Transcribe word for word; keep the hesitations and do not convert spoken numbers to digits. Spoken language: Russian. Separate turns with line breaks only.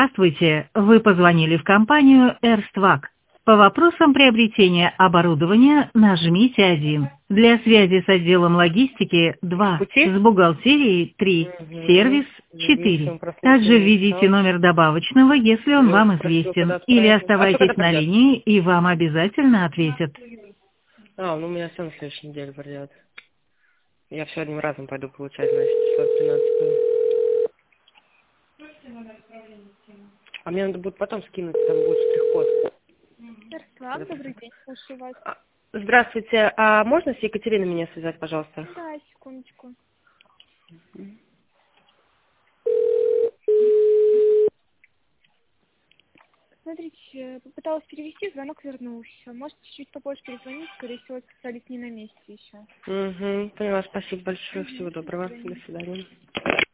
Здравствуйте, вы позвонили в компанию Эрствак. По вопросам приобретения оборудования нажмите один. Для связи с отделом логистики два.
Пути?
С бухгалтерией три.
Угу.
Сервис
Ничего,
четыре.
просто
Также
ничего не
введите
написал.
номер добавочного, если он
Я
вам
спросил, когда
известен. Или
отправить. А что когда
оставайтесь на
придет?
линии, и вам обязательно ответят.
А, ну у меня все на следующей неделе придет. Я все одним разом пойду получать, значит, число тринадцатого. А мне надо будет потом скинуть, там будет штрих-код.
Ярослав, добрый день, слушаю вас.
А, Здравствуйте, а можно с Екатериной меня связать, пожалуйста?
Да, секундочку. Смотрите, попыталась перевести, звонок вернулся. Можете чуть попозже перезвонить, скорее всего, специалист не на месте еще.
Угу, поняла, спасибо большое,
Угу,
всего
до
доброго,
свидания.
до свидания.